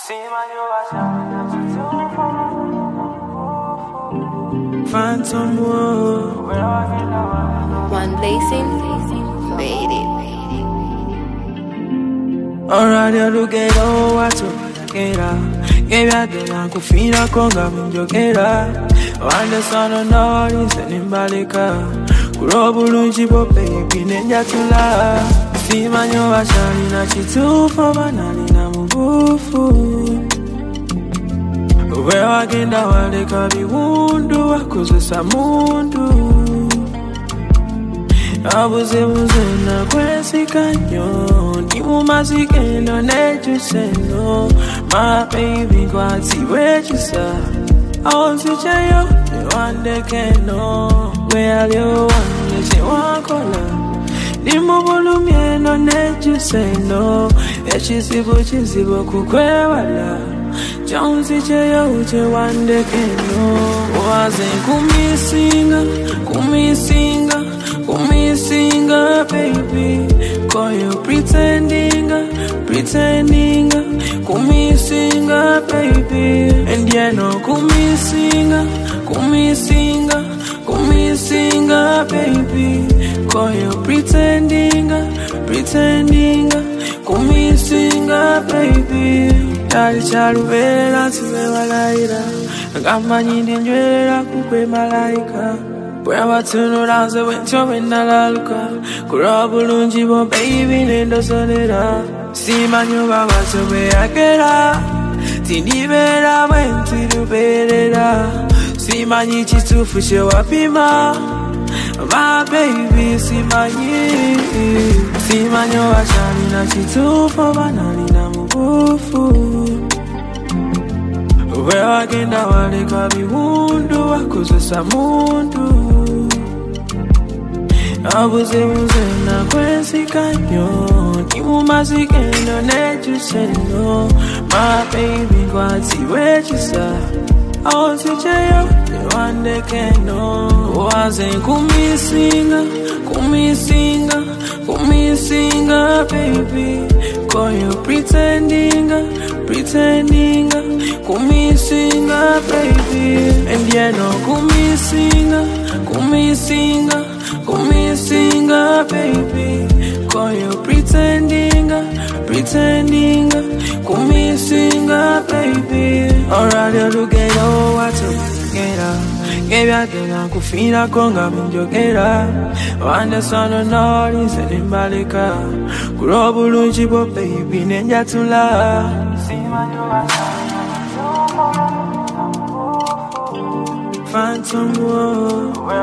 Phantom World. One blazing, made it. Alright, you look at all what's up, get out. Give ya the land, could feel a conga, when you get out. One the sun on all is an imbalika. Kurobulunji, but baby, Ninja to la. See, man, you are shining at you too for banana, mubufu. Where I get down, they can be wounded, cause it's a mundu. I was in a crazy canyon. You must be getting on edge, you say no. My baby, God, see where you saw. I was a child, you want the can know. Where you want, you want color. Nimo volume, on edge, you say no. Yeah, she's able, kukwewala. Jonesy Jayo, one day can know. Wasn't Kumi singer, baby. Call you pretending. Kumi singer, baby. And yeah, no, Kumi singer, baby. Call you pretending. Kumi singer, baby. Chali chalu vela siwe walaira. Ngamba nyindi njwela kukwe malaika. Bwea watuno danse wencho wena laluka. Kurabulunji bo baby nendo solera. Sima nyoba wacho beakera. Tindi vera wenti ruberera. Sima nyichi tufushe wapima. My baby sima nyi. Sima nyoba shani na chitupo banani na mubufu. Where I get down, they can be wounded, cause it's a mundu. I was in a crazy canyon. You must be getting on edge, you say no. My baby, God, see where you saw. I was a child, you want the can know. Wasn't Kumi singer, baby. Call you pretending. Kumi singer, baby. And yeah, no, Kumi singer, baby. Call you pretending. Kumi singer, baby. Alright, you look at all what's up, get out. Give ya the land, could feel a conga, when you get out. One the sun on all is an imbalika. Kurobulunji, but baby, Ninja to la. Phantom World.